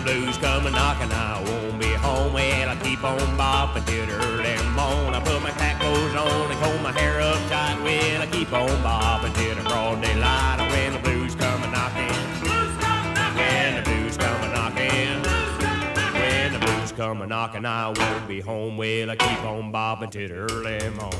blues come a-knocking, I won't be home. Well, I keep on bopping till the early morn. I put my cat clothes on and comb my hair up tight. Well, I keep on bopping till the broad daylight. When the blues come a-knocking, when the blues come a-knocking, when the blues come a-knocking, I won't be home. Well, I keep on bopping till the early morn.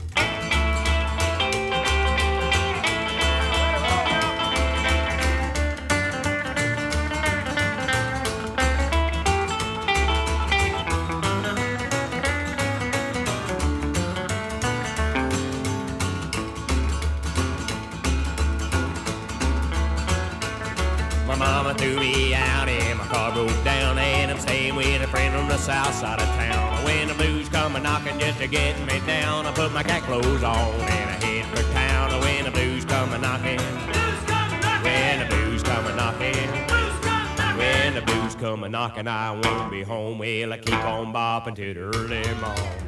My mama threw me out and my car broke down, and I'm staying with a friend on the south side of town. When the blues come a-knocking just to get me down, I put my cat clothes on and I head for town. When the blues come a-knocking, when the blues come a-knocking, when the blues come a-knocking, I won't be home. Well, I keep on bopping till the early morn.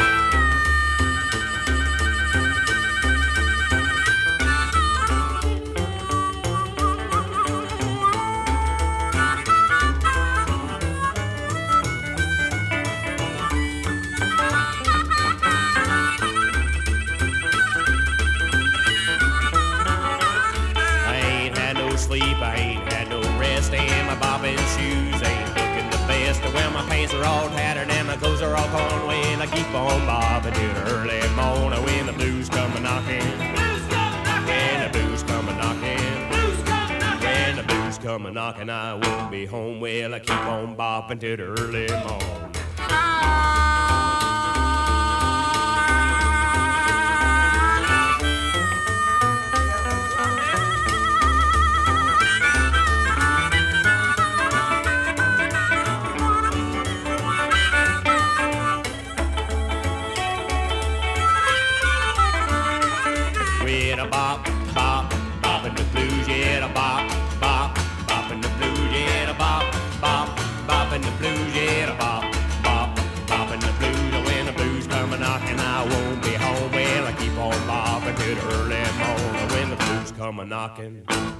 Sleep, I ain't had no rest, and my bobbin shoes ain't looking the best. Well, my pants are all tattered and my clothes are all torn. Well, I keep on bobbing till the early morn. When the blues come a-knocking, when the blues come a-knocking, when the blues come a-knocking, I won't be home. Well, I keep on bopping till the early morn. A bop, bop, boppin' the blues, yeah, a bop, bop, boppin' the blues, yeah, a bop, bop, boppin' the blues, yeah, a bop, bop, boppin' the blues. When the blues come a-knocking, I won't be home. Well, I keep on bopping till the early morn. When the blues come a-knocking.